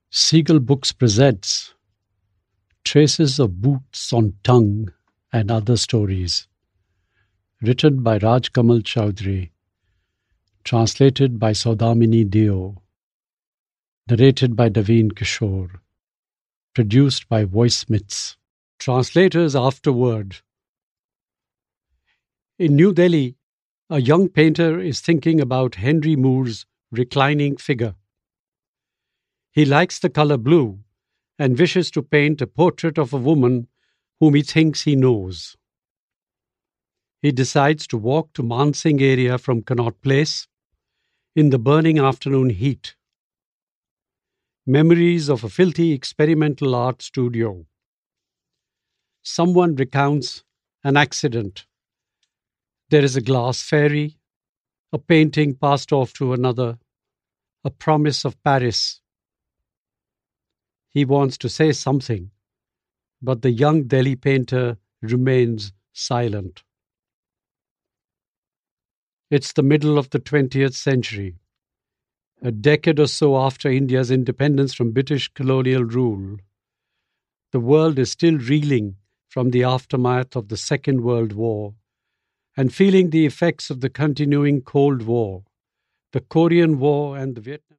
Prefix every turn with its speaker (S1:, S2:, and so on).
S1: Seagull Books presents Traces of Boots on Tongue and Other Stories, written by Rajkamal Chaudhary, translated by Saudamini Deo, narrated by Daveen Kishore, produced by Voicemits. Translators afterward. In New Delhi, a young painter is thinking about Henry Moore's reclining figure. He likes the color blue and wishes to paint a portrait of a woman whom he thinks he knows. He decides to walk to Mansingh area from Connaught Place in the burning afternoon heat. Memories of a filthy experimental art studio. Someone recounts an accident. There is a glass fairy, a painting passed off to another, a promise of Paris. He wants to say something, but the young Delhi painter remains silent. It's the middle of the 20th century, a decade or so after India's independence from British colonial rule. The world is still reeling from the aftermath of the Second World War and feeling the effects of the continuing Cold War, the Korean War and the Vietnam.